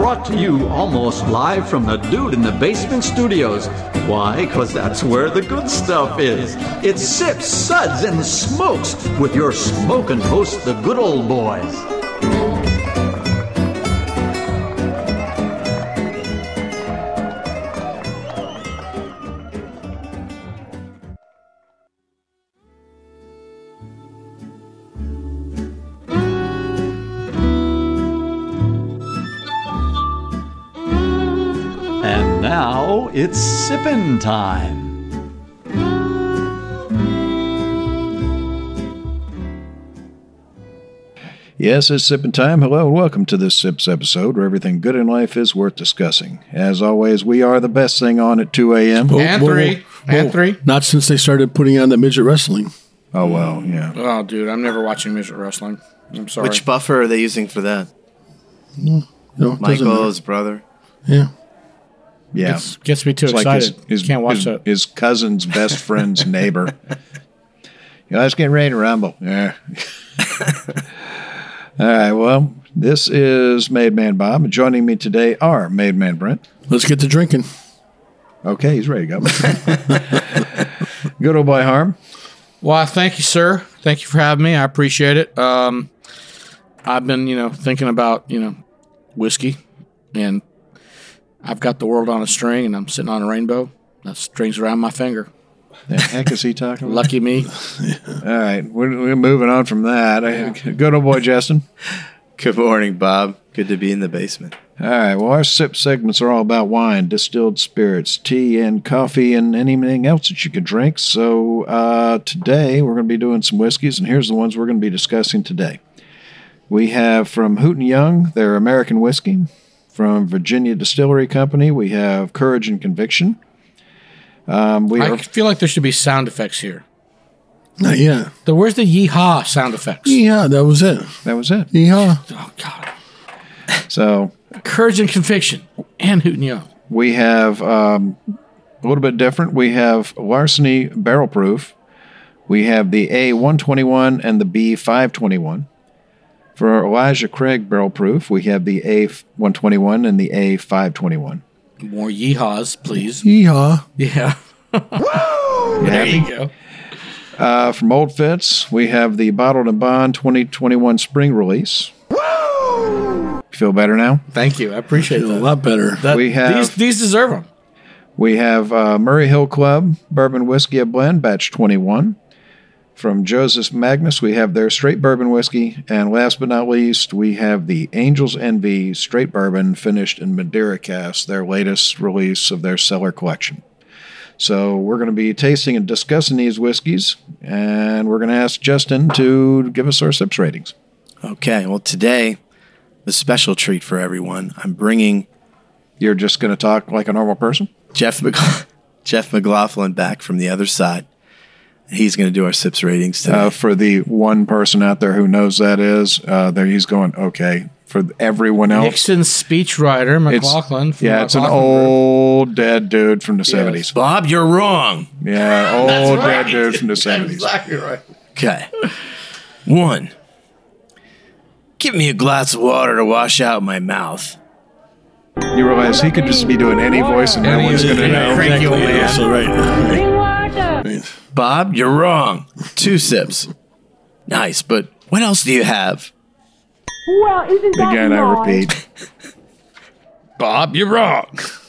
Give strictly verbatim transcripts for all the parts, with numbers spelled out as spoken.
brought to you almost live from the Dude in the Basement studios. Why? Because that's where the good stuff is. It's Sips, Suds, and Smokes with your smoking host, the good old boys. Now it's sippin' time. Yes, it's sippin' time. Hello and welcome to this Sips episode where everything good in life is worth discussing. As always, we are the best thing on at two a.m. Whoa, and whoa, three. whoa. And Whoa. three. Not since they started putting on that midget wrestling. Oh, well, yeah. Oh, dude, I'm never watching midget wrestling. I'm sorry. Which buffer are they using for that? No, it doesn't Michael, matter. his brother. Yeah. Yeah. Gets, gets me too It's like excited. his, his, Can't watch his, that. his cousin's best friend's neighbor. You know, let's get ready to rumble. Yeah. All right, well, this is Made Man Bob. And joining me today are Made Man Brent. Let's get to drinking. Okay, he's ready to go. Good old boy Harm. Well, thank you, sir. Thank you for having me. I appreciate it. Um, I've been, you know, thinking about, you know, whiskey, and I've got the world on a string, and I'm sitting on a rainbow. That string's around my finger. The heck is he talking about? Lucky me. All right, we're, we're moving on from that. Good old boy Justin. Good morning, Bob. Good to be in the basement. All right, well, our sip segments are all about wine, distilled spirits, tea, and coffee, and anything else that you could drink. So uh, today we're going to be doing some whiskeys, and here's the ones we're going to be discussing today. We have from Houghton Young, their American whiskey. From Virginia Distillery Company, we have Courage and Conviction. Um, we I are, feel like there should be sound effects here. Not yet. The, where's the yeehaw sound effects? Yeah, that was it. that was it. Yeah. Oh, God. So Courage and Conviction and Houghton Young. we have um, a little bit different. We have Larceny Barrel Proof. We have the A one twenty-one and the B five twenty-one. For Elijah Craig Barrel Proof, we have the A one twenty-one and the A five twenty-one. More yeehaws, please. Yeehaw. Yeah. There you go. Uh, from Old Fitz, we have the Bottled and Bond twenty twenty-one Spring Release. Feel better now? Thank you. I appreciate A that. lot better. That- We have- these, these deserve them. We have uh, Murray Hill Club Bourbon Whiskey a Blend, Batch twenty-one. From Joseph Magnus, we have their Straight Bourbon Whiskey. And last but not least, we have the Angel's Envy Straight Bourbon finished in Madeira Cask, their latest release of their cellar collection. So we're going to be tasting and discussing these whiskeys, and we're going to ask Justin to give us our sips ratings. Okay, well, today, the special treat for everyone. I'm bringing You're just going to talk like a normal person? Jeff Mc- Jeff McLaughlin back from the other side. He's going to do our sips ratings today. Uh, for the one person out there who knows that is, uh, there he's going, okay. For everyone else, Nixon's speechwriter, it's, McLaughlin. From yeah, it's an McLaughlin Group. old dead dude from the seventies. Bob, you're wrong. Yeah, old right. dead dude from the seventies. Exactly right. Okay. One. Give me a glass of water to wash out my mouth. You realize he could just be doing any voice and no Any- one's going to yeah, know. cranky old man. So right. right. Bob, you're wrong. Two sips. Nice, but what else do you have? Well, isn't that Again, I nice? repeat. Bob, you're wrong.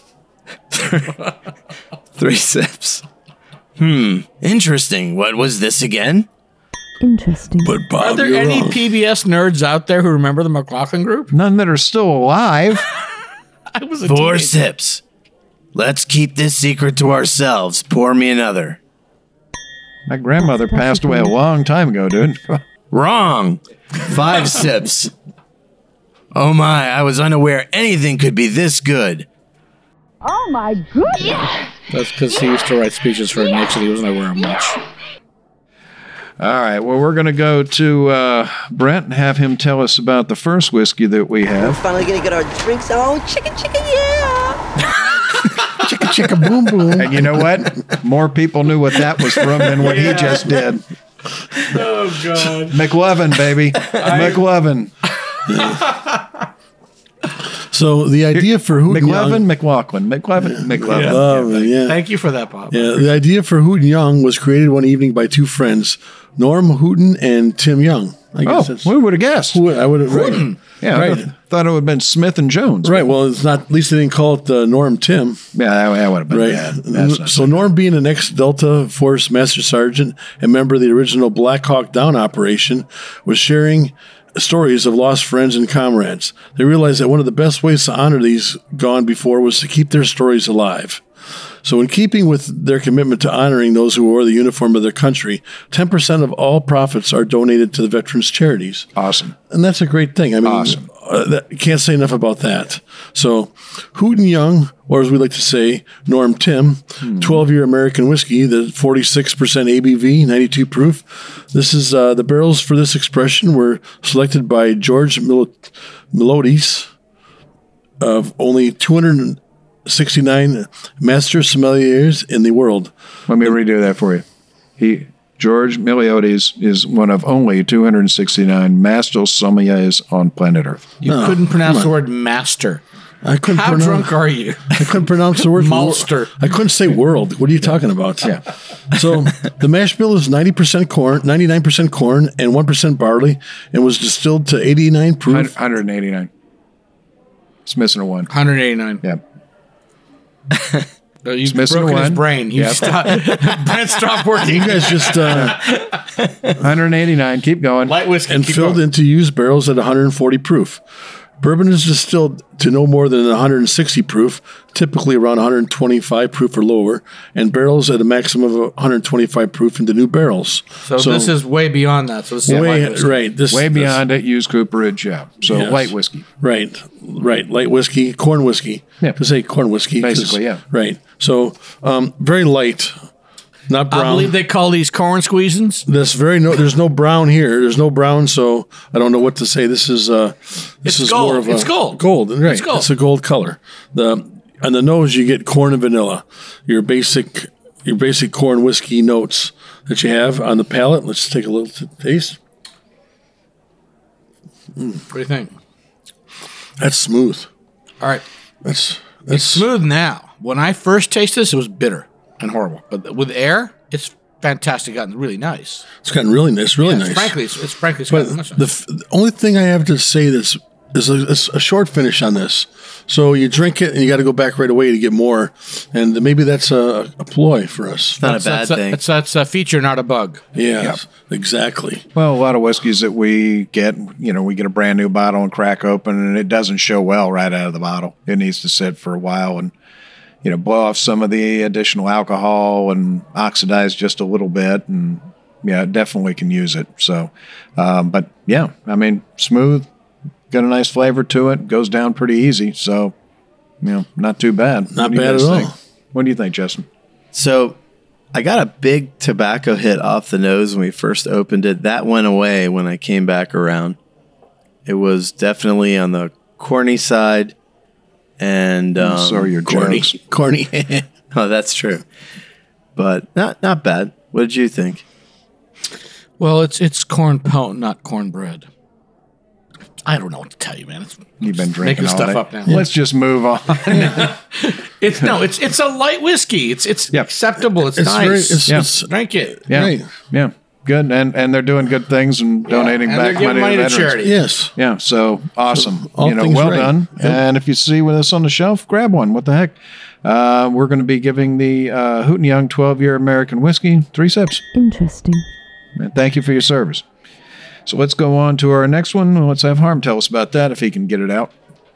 Three sips. Hmm, interesting. What was this again? Interesting. But Bob, Are there you're any wrong. P B S nerds out there who remember the McLaughlin Group? None that are still alive. I was a Four teenager. sips. Let's keep this secret to ourselves. Pour me another. My grandmother passed away a long time ago, dude. Wrong. Five sips. Oh my, I was unaware anything could be this good. Oh my goodness! That's because he used to write speeches for Nixon. He wasn't aware of much. All right, well, we're going to go to uh, Brent and have him tell us about the first whiskey that we have. Finally gonna get our drinks on. Chicken, chicken, yeah! Chicka chicka boom boom. And you know what? More people knew what that was from than what he just did. Oh, God. McLovin, baby. McLovin. So So the idea for Hooten Young, McLevin, McLaughlin, McLevin, McLevin. Love it, yeah. Thank you for that, Bob. Yeah, the idea for Hooten Young was created one evening by two friends, Norm Hooten and Tim Young. I Oh, guess that's we would have guessed. who I would have right. Yeah, right. I thought it would have been Smith and Jones. Right. Well, it's not. At least they didn't call it uh, Norm Tim. Yeah, that, that would have been Right. bad. That's not So Norm, being an ex-Delta Force Master Sergeant and member of the original Black Hawk Down operation, was sharing stories of lost friends and comrades. They realized that one of the best ways to honor these gone before was to keep their stories alive. So in keeping with their commitment to honoring those who wore the uniform of their country, ten percent of all profits are donated to the veterans' charities. awesome. And that's a great thing. I mean, Awesome. uh, that, can't say enough about that. So, Hooten Young, or as we like to say, Norm Tim, twelve-year American whiskey, the forty-six percent A B V, ninety-two proof. This is uh, the barrels for this expression were selected by George Mil- Melodies of only two hundred sixty-nine master sommeliers in the world. Let me redo that for you. He George Miliotis is one of only two hundred sixty-nine master sommeliers on planet Earth. You No, couldn't pronounce come the on. word master. I couldn't How pronounce, drunk are you? I couldn't pronounce the word Malster. I couldn't say world. What are you talking about? Yeah. So the mash bill is ninety percent corn, ninety-nine percent corn, and one percent barley, and was distilled to eighty-nine proof. one hundred eighty-nine. It's missing a one. one hundred eighty-nine. Yeah. Uh, You've missing broken his one. brain. You Yep. stop. Brent, stop working. You guys just uh, one hundred eighty-nine. Keep going. Light whiskey. and keep filled going. into used barrels at one hundred forty proof. Bourbon is distilled to no more than one hundred sixty proof, typically around one hundred twenty-five proof or lower, and barrels at a maximum of one hundred twenty-five proof into new barrels. So, this is way beyond that. So this is way light whiskey. right. This Way this- beyond it, used cooperage. Yeah. So Yes. light whiskey. Right, right. Light whiskey, corn whiskey. Yeah. To say corn whiskey. 'cause- Basically, yeah. Right. So um, very light, not brown. I believe they call these corn squeezins. This very no. There's no brown here. There's no brown, so I don't know what to say. This is uh, this It's is gold. more of a It's gold. Gold, right? It's gold. It's a gold color. The on the nose you get corn and vanilla. Your basic your basic corn whiskey notes that you have on the palate. Let's take a little t- taste. What do you think? That's smooth. All right. That's It's that's smooth now. When I first tasted this, it was bitter and horrible. But with air, it's fantastic. Gotten really nice. It's gotten really nice. Really It's nice. Frankly, it's, it's frankly, it's But gotten nice. the, f- the only thing I have to say that's is a, is a short finish on this. So you drink it and you got to go back right away to get more, and maybe that's a, a ploy for us. Not That's- a bad that's thing. It's that's a feature, not a bug. Yeah, exactly. Well, a lot of whiskeys that we get, you know, we get a brand new bottle and crack open, and it doesn't show well right out of the bottle. It needs to sit for a while and, you know, blow off some of the additional alcohol and oxidize just a little bit. And yeah, it definitely can use it. So, um, but yeah, I mean, smooth, got a nice flavor to it, goes down pretty easy. So, you know, not too bad. Not What do you bad guys at all. think? What do you think, Justin? So I got a big tobacco hit off the nose when we first opened it. That went away when I came back around. It was definitely on the corny side. And um, so are your corny. jokes. Corny. Oh, that's true. But not not bad. What did you think? Well, it's it's corn pone, not cornbread. I don't know what to tell you, man. It's, You've been drinking making all stuff day. up now. Let's just move on. It's no, it's it's a light whiskey. It's it's Yep. acceptable. It's, It's nice. very- it's- Yeah. it's- Drink it. Yeah, Right. yeah, good, and and they're doing good things and donating and back they're giving money, money to to veterans. charity. Yes. Yeah, so awesome. all you know, things well right. done. Yep. And if you see with us on the shelf, grab one. What the heck? Uh, we're going to be giving the uh, Hooten Young twelve-year American whiskey three sips. Interesting. And thank you for your service. So let's go on to our next one. Let's have Harm tell us about that if he can get it out.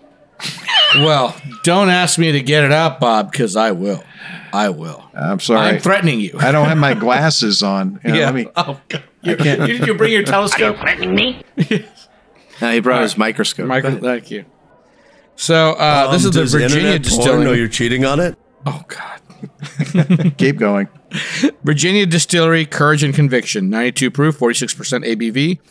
Well, don't ask me to get it out, Bob, because I will. I will. I'm sorry. I'm threatening you. I don't have my glasses on. You know, yeah. let me- Oh, God. You, you, you bring your telescope. Uh, he brought his microscope. Michael, thank you. So uh, this Um, is the does Virginia internet porn Distilling. know you're cheating on it? Oh God. keep going. Virginia Distillery Courage and Conviction, ninety-two proof, forty-six percent A B V,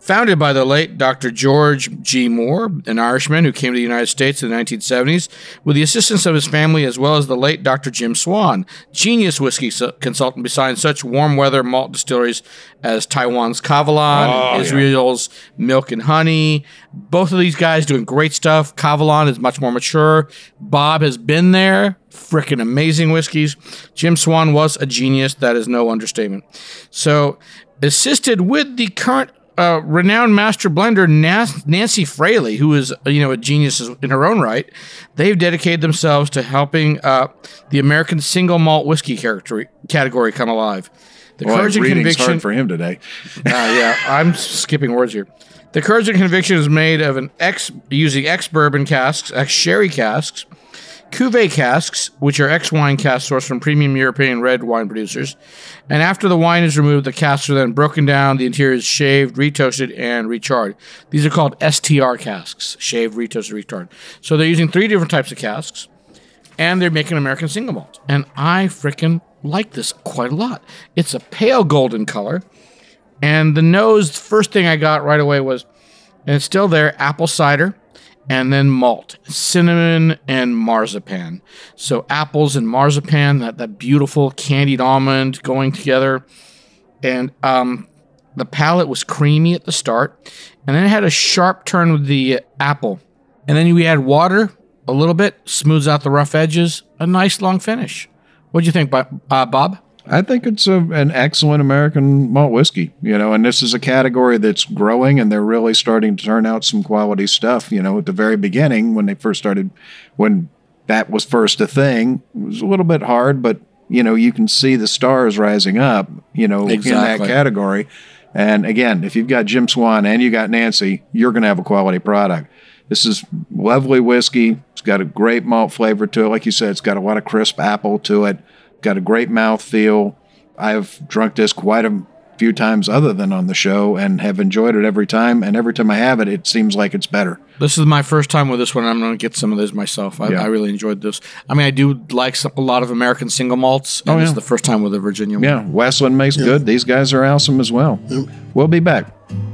Founded by the late Doctor George G. Moore, an Irishman who came to the United States in the nineteen seventies with the assistance of his family, as well as the late Doctor Jim Swan, genius whiskey consultant behind such warm weather malt distilleries as Taiwan's Kavalan, Oh, and Israel's Milk and Honey. Both of these guys doing great stuff. Kavalan is much more mature. Bob has been there. Freaking amazing whiskeys. Jim Swan was a genius. That is no understatement. So, assisted with the current uh, renowned master blender Nas- Nancy Fraley, who is you know a genius in her own right, they've dedicated themselves to helping uh, the American single malt whiskey character- category come alive. The Boy, courage and reading's conviction. hard for him today. Uh, yeah, I'm skipping words here. The courage and conviction is made of an ex using ex bourbon casks, ex sherry casks, cuvee casks, which are ex wine casks sourced from premium European red wine producers. And after the wine is removed, the casks are then broken down, the interior is shaved, retoasted, and recharred. These are called S T R casks, shaved, retoasted, recharred. So they're using three different types of casks, and they're making American single malt. And I frickin' like this quite a lot. It's a pale golden color. And the nose, the first thing I got right away was, and it's still there, apple cider, and then malt, cinnamon and marzipan. So apples and marzipan, that, that beautiful candied almond going together. And um, the palate was creamy at the start. And then it had a sharp turn with the apple. And then we add water a little bit, smooths out the rough edges, a nice long finish. What'd you think, uh, Bob? I think it's a, an excellent American malt whiskey, you know, and this is a category that's growing, and they're really starting to turn out some quality stuff. You know, at the very beginning, when they first started, when that was first a thing, it was a little bit hard, but, you know, you can see the stars rising up, you know, Exactly. in that category. And again, if you've got Jim Swan and you got Nancy, you're going to have a quality product. This is lovely whiskey. It's got a great malt flavor to it. Like you said, it's got a lot of crisp apple to it. Got a great mouthfeel. I've drunk this quite a few times other than on the show and have enjoyed it every time. And every time I have it, it seems like it's better. This is my first time with this one. I'm going to get some of this myself. I, Yeah. I really enjoyed this. I mean, I do like some, a lot of American single malts. And Oh, this yeah. is the first time with a Virginia one. Yeah, Westland makes good. These guys are awesome as well. We'll be back.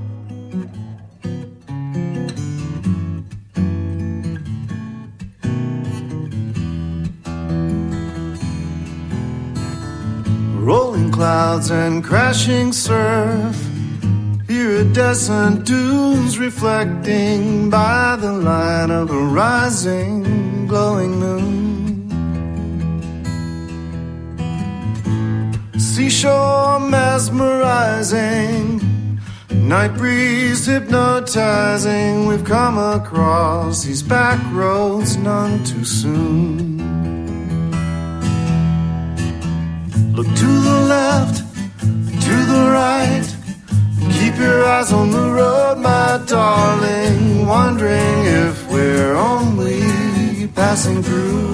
Rolling clouds and crashing surf. Iridescent dunes reflecting by the light of a rising, glowing moon. Seashore mesmerizing, night breeze hypnotizing. We've come across these back roads none too soon. Look to the left, to the right. Keep your eyes on the road, my darling. Wondering if we're only passing through.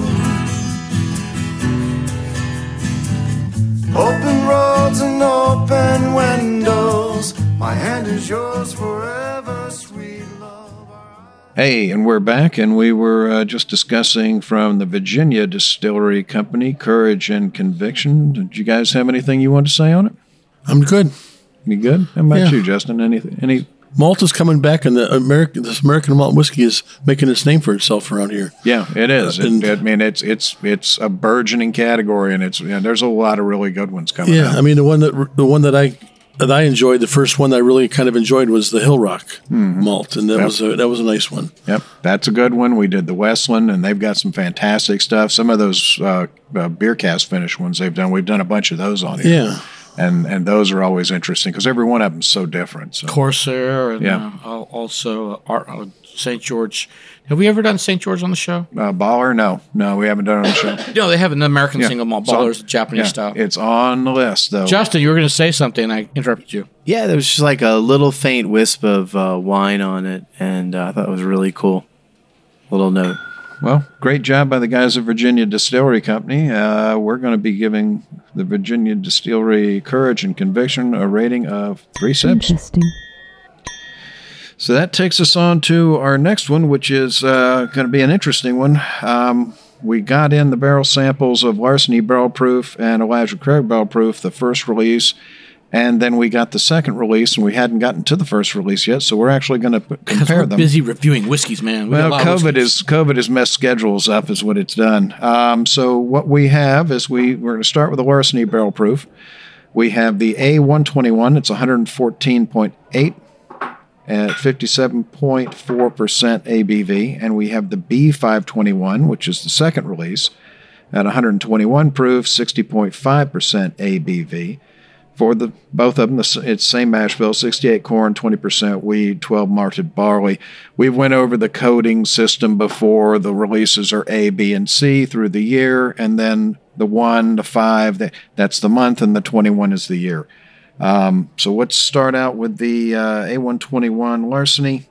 Open roads and open windows. My hand is yours forever, sweet love. Hey, and we're back, and we were uh, just discussing from the Virginia Distillery Company, Courage and Conviction. Did you guys have anything you want to say on it? I'm good. You good? How about Yeah. you, Justin? Anything? Any? Malt is coming back, and the American, this American malt whiskey is making its name for itself around here. Yeah, it is. Uh, and- it, I mean, it's it's it's a burgeoning category, and it's yeah, there's a lot of really good ones coming Yeah, out. I mean the one that the one that I that I enjoyed, the first one that I really kind of enjoyed was the Hill Rock malt, and that Yep. was a, that was a nice one. Yep, that's a good one. We did the Westland, and they've got some fantastic stuff. Some of those uh, uh, beer cast finish ones they've done, we've done a bunch of those on here. Yeah. And and those are always interesting because every one of them is so different. So. Corsair and Yeah. uh, al- also uh, Art, uh, Saint George. Have we ever done Saint George on the show? Uh, Baller? No, no, we haven't done it on the show. No, they have an American Yeah. single malt. It's on- Baller's Japanese yeah, style. It's on the list though. Justin, you were going to say something, and I interrupted you. Yeah, there was just like a little faint wisp of uh, wine on it, and uh, I thought it was really cool. Little note. Well, great job by the guys at Virginia Distillery Company. Uh, we're going to be giving the Virginia Distillery Courage and Conviction a rating of three sips. Interesting. So that takes us on to our next one, which is uh, going to be an interesting one. Um, we got in the barrel samples of Larceny Barrel Proof and Elijah Craig Barrel Proof, the first release, And then we got the second release, and we hadn't gotten to the first release yet, so we're actually going to compare we're them. busy reviewing whiskeys, man. We well, got a lot of COVID whiskeys. is COVID has messed schedules up, is what it's done. Um, so what we have is we we're going to start with the Larceny Barrel Proof. We have the A one twenty-one. It's one fourteen point eight at fifty-seven point four percent A B V, and we have the B five twenty-one, which is the second release, at one twenty-one proof, sixty point five percent A B V. For the both of them, it's same mash bill, sixty-eight corn, twenty percent wheat, twelve malted barley. We went over the coding system before. The releases are A, B, and C through the year, and then the one, the five, the, that's the month, and the twenty-one is the year. Um, so let's start out with the uh, A one twenty-one Larceny.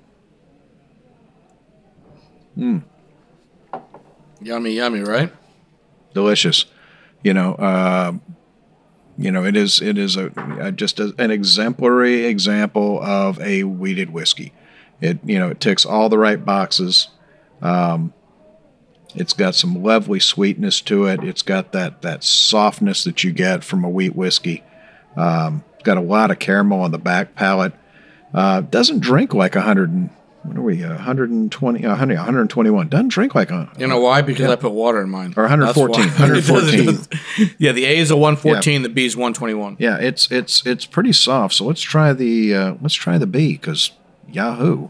Mm. Yummy, yummy, right? Delicious. You know, uh, you know, it is it is a, a just a, an exemplary example of a wheated whiskey. It you know it ticks all the right boxes. Um, it's got some lovely sweetness to it. It's got that that softness that you get from a wheat whiskey. Um, it's got a lot of caramel on the back palate. Uh, doesn't drink like a hundred and what are we? Uh, one twenty, uh, one twenty-one. Doesn't drink like a. You know why? Because yeah. I put water in mine. Or one fourteen. That's why. one fourteen. Yeah, the A is a one fourteen, yeah. The B is one twenty-one. Yeah, it's it's it's pretty soft. So let's try the uh, let's try the B because Yahoo.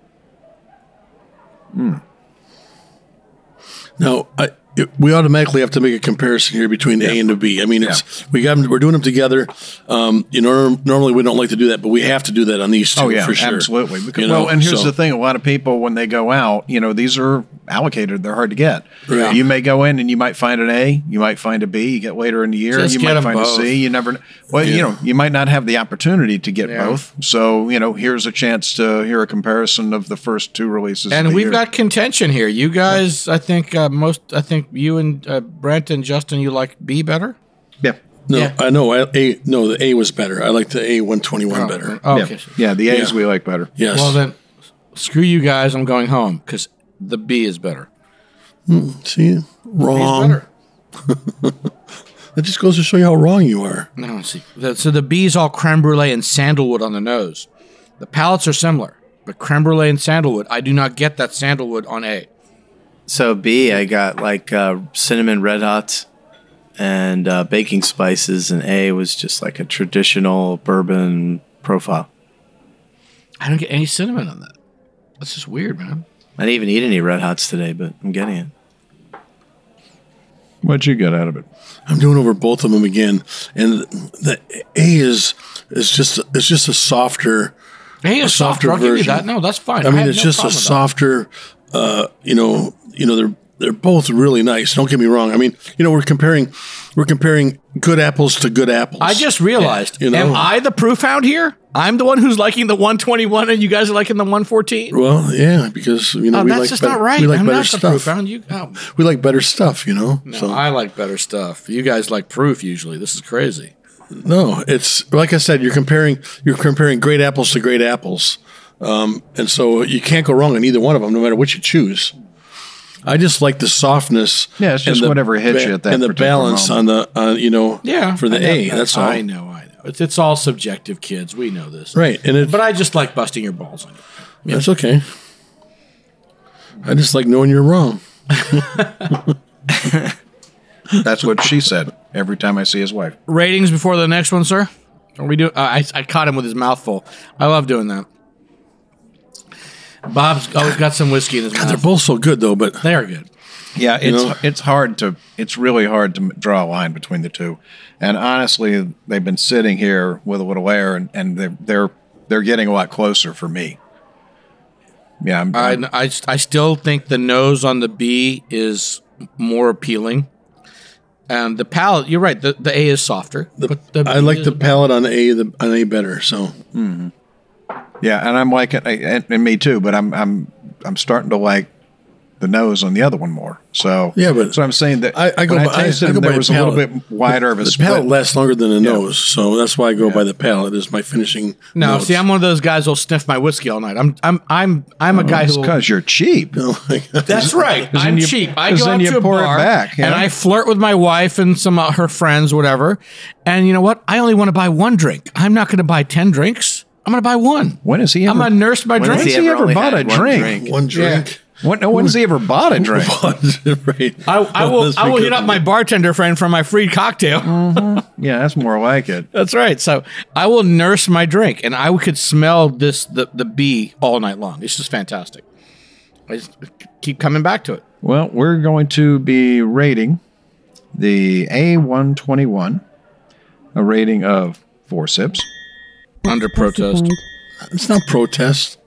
Mm. Now, I, it, we automatically have to make a comparison here between the yeah. A and the B. I mean, it's yeah. we got them, we're doing them together. Um, you know, normally we don't like to do that, but we have to do that on these two oh, yeah, for sure. Absolutely. Because, you well, know, and here's so. the thing: a lot of people when they go out, you know, these are allocated; they're hard to get. Yeah. You may go in and you might find an A, you might find a B. You get later in the year, Just you get might them find both. a C. You never. Well, Yeah. you know, you might not have the opportunity to get Yeah. both. So, you know, here's a chance to hear a comparison of the first two releases. And of the we've year. got contention here. You guys, I think uh, most, I think you and uh, Brent and Justin, you like B better. yeah. No, Yeah. I know. I, A, no, the A was better. I like the A one twenty-one Oh, better. oh, Yeah. okay. yeah, the A's Yeah. we like better. Yes. Well then, screw you guys. I'm going home because the B is better. See, B wrong. is better. That just goes to show you how wrong you are. No, see. The, so the B is all creme brulee and sandalwood on the nose. The palates are similar, but creme brulee and sandalwood, I do not get that sandalwood on A. So B, I got like uh, cinnamon red hots and uh, baking spices, and A was just like a traditional bourbon profile. I don't get any cinnamon on that. That's just weird, man. I didn't even eat any red hots today, but I'm getting it. What'd you get out of it? I'm doing over both of them again, and the A is is just it's just a softer. A is softer. I'll give you version. that. No, that's fine. I mean, have it's no just a problem with that. softer. Uh, you know, you know, they're they're both really nice. Don't get me wrong. I mean, you know, we're comparing we're comparing good apples to good apples. I just realized, You know? am I the proof hound here? I'm the one who's liking the one twenty-one and you guys are liking the one fourteen? Well, yeah, because you know Oh, we that's like just better, not right. we like I'm better not the proof stuff. hound. You, oh, We like better stuff, you know. no, so I like better stuff. You guys like proof usually. This is crazy. no, it's like I said. You're comparing you're comparing great apples to great apples, um, and so you can't go wrong on either one of them, no matter which you choose. I just like the softness. Yeah, it's just and the whatever hits you at that and the particular balance moment. on the uh, you know Yeah, for the I know. A. That's all. I know. I know. It's it's all subjective, kids. We know this, Right, and it, But I just like busting your balls on it. that's okay. I just like knowing you're wrong. That's what she said every time I see his wife. Ratings before the next one, sir. Are we do? Uh, I I caught him with his mouth full. I love doing that. Bob's always got some whiskey in his God, mouth. they're both so good though, but They are good. Yeah, it's know? it's hard to it's really hard to draw a line between the two, and honestly, they've been sitting here with a little air, and, and they're they're they're getting a lot closer for me. Yeah, I'm, I, I'm- I, I still think the nose on the B is more appealing. And the palate, you're right, the, the A is softer. the, but the I B like is the better. palate on A the on A better. So yeah, and I'm liking, and, and me too, but I'm I'm I'm starting to like the nose on the other one more. So Yeah, but so I'm saying that I, I go. when by, I tasted I, I them, go by there was the a little palate. bit wider of a The split. palate lasts longer than the Yeah. nose, so that's why I go by the palate as my finishing. No, notes. see, I'm one of those guys who'll sniff my whiskey all night. I'm I'm I'm I'm a guy It's who. because you're cheap. Oh my God. That's right. then I'm you- cheap. I 'cause go then out you to a pour it bar back, yeah. and I flirt with my wife and some of her friends, whatever. And you know what? I only want to buy one drink. I'm not going to buy ten drinks. I'm going to buy one. When has he ever? I'm going to nurse my When has drink. Has he ever only bought had a one drink? One drink. When, no, when has he ever bought a drink? right. I, I will. That's I will hit because- up my bartender friend for my free cocktail. Yeah, that's more like it. That's right. So I will nurse my drink, and I could smell this the the bee all night long. It's just fantastic. I just keep coming back to it. Well, we're going to be rating the A one twenty-one, a rating of four sips. Under protest. Specified. It's not protest.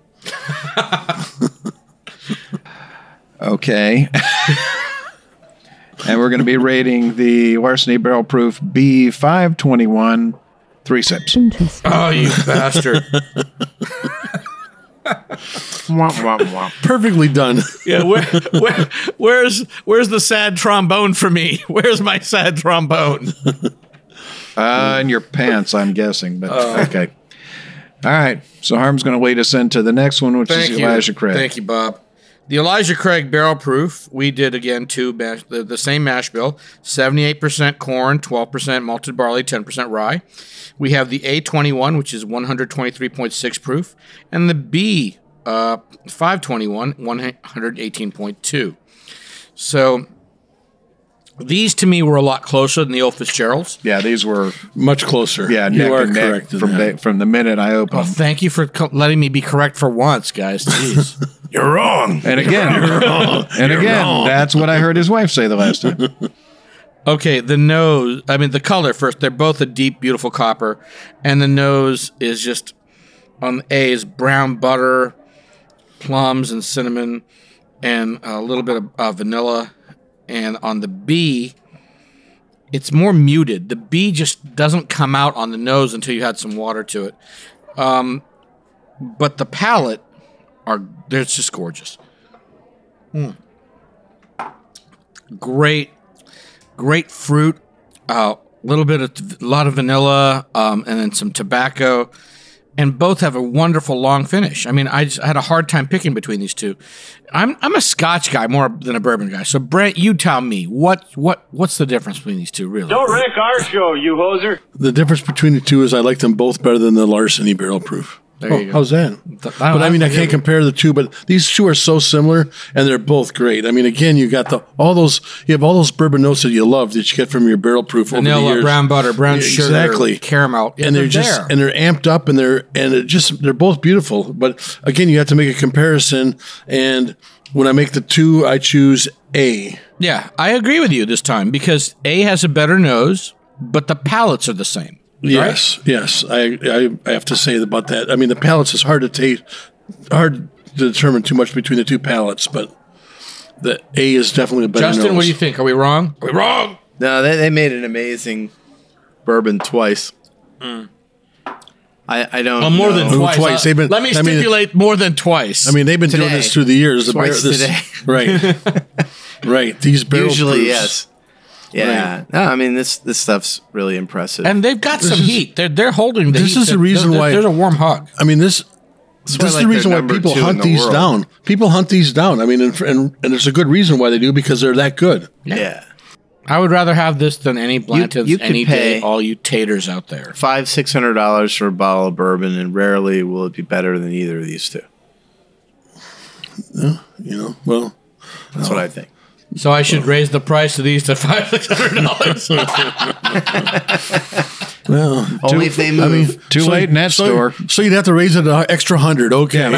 Okay. And we're going to be rating the Larceny Barrel Proof B five twenty-one, three sips. Interesting. Oh, you bastard! Perfectly done. Yeah, where, where, where's where's the sad trombone for me? Where's my sad trombone? Uh, in your pants, I'm guessing. But okay. All right. So Harm's going to lead us into the next one, which Thank is you, Elijah Craig. Thank you, Bob. The Elijah Craig Barrel Proof. We did again two mash, the, the same mash bill: seventy-eight percent corn, twelve percent malted barley, ten percent rye. We have the A twenty-one, which is one twenty-three point six proof, and the B uh, five twenty-one, one eighteen point two. So these to me were a lot closer than the old Fitzgeralds. Yeah, these were Much closer. yeah you neck are and neck correct. in from that. the, from the minute I opened. Well, them. thank you for co- letting me be correct for once, guys. Jeez. You're wrong. And again, and again, that's what I heard his wife say the last time. Okay, the nose, I mean, the color first, they're both a deep, beautiful copper. And the nose is just, on the A is brown butter, plums and cinnamon, and a little bit of uh, vanilla. And on the B, it's more muted. The B just doesn't come out on the nose until you had some water to it. Um, but the palate, are it's just gorgeous. Mm. Great. Great fruit, a uh, little bit of a lot of vanilla, um, and then some tobacco, and both have a wonderful long finish. I mean, I just had a hard time picking between these two. I'm I'm a Scotch guy more than a bourbon guy. So Brent, you tell me what what what's the difference between these two, really? Don't wreck our show, you hoser. The difference between the two is I like them both better than the Larceny Barrel Proof. There Oh, you go. how's that? Th- But I mean, I can't compare the two. But these two are so similar, and they're both great. I mean, again, you got the all those you have all those bourbon notes that you love that you get from your barrel proof over the Vanilla, years. brown butter, brown Yeah, sugar, exactly. caramel, Yeah, and they're, just there. and they're amped up, and they're and it just they're both beautiful. But again, you have to make a comparison. And when I make the two, I choose A. Yeah, I agree with you this time because A has a better nose, but the palates are the same. Yes, yes, I, I I have to say about that. I mean, the palates is hard to taste, hard to determine too much between the two palates, but the A is definitely a better Justin, nose. what do you think? Are we wrong? Are we wrong? No, they, they made an amazing bourbon twice. I, I don't Well, more know. than twice. twice. Uh, They've been- Let me I mean- stipulate more than twice. I mean, they've been doing Today. this through the years. The Twice this- today. right, right. These barrel Usually, proofs. yes. Yeah. No, I mean this this stuff's really impressive. and they've got some is- heat. They're they're holding the this heat. is the There- reason there- why- there's a warm hug. I mean, this. why I This is like the their reason why number people two in hunt the these world. down. People hunt these down. I mean, and, and and there's a good reason why they do because they're that good. yeah. I would rather have this than any Blanton's you could any day. pay- All you taters out there. Five, six hundred dollars for a bottle of bourbon, and rarely will it be better than either of these two. You know, well, That's what I think. So I should raise the price of these to five six hundred dollars. well. Only if they move. I mean, Too so- late in that so, store. So you'd have to raise it an extra hundred. Okay.